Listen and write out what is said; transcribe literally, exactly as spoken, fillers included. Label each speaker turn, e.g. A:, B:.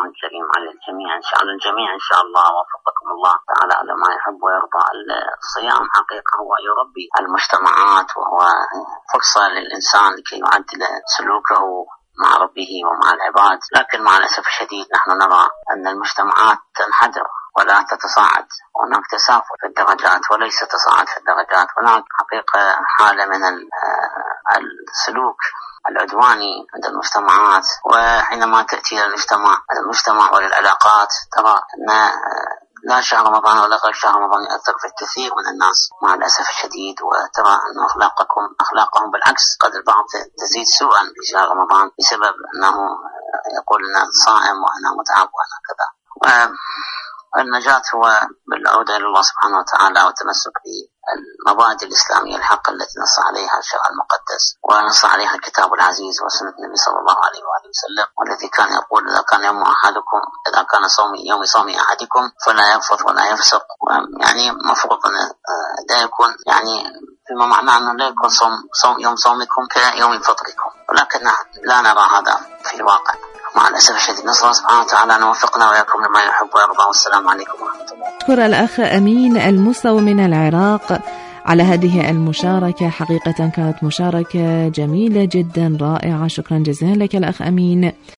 A: الكريم على الجميع، إن شاء الله الجميع إن شاء الله وفقكم الله تعالى على ما يحب ويرضى. الصيام حقيقة هو يربي المجتمعات، وهو فرصة للإنسان لكي يعدل سلوكه مع ربه ومع العباد، لكن مع الأسف الشديد نحن نرى أن المجتمعات تنحدر ولا تتصاعد، هناك تسافل في الدرجات وليس تصاعد في الدرجات. هناك حقيقة حالة من السلوك العدواني عند المجتمعات، وحينما تأتي المجتمع المجتمع وللعلاقات ترى أن لا شهر رمضان ولا غير شهر رمضان يأثر في الكثير من الناس مع الأسف الشديد، وترى أن أخلاقكم أخلاقهم بالعكس قد البعض تزيد سوءا في شهر رمضان بسبب أنه يقول أنه صائم وأنا متعب وأنا كذا. والنجاة هو بالعودة إلى الله سبحانه وتعالى والتمسك بالمبادئ الإسلامية الحق التي نص عليها الشرع المقدس ونص عليها الكتاب العزيز وسنة النبي صلى الله عليه وآله وسلم، والذي كان يقول إذا كان يوم أحدكم إذا كان صوم يوم صوم أحدكم فلا يرفث ولا يفسق، يعني مفروض أن لا يكون يعني فيما معناه أنه لا يكون صوم, صوم يوم صومكم كيوم فطركم، ولكن لا نرى هذا في الواقع مع الأسف الشديد. نسأل الله سبحانه وتعالى أن يوفقنا وإياكم لما يحب ويرضى، والسلام عليكم ورحمة الله.
B: أشكر الأخ أمين المصطوى من العراق على هذه المشاركة، حقيقة كانت مشاركة جميلة جدا رائعة، شكرا جزيلا لك الأخ أمين.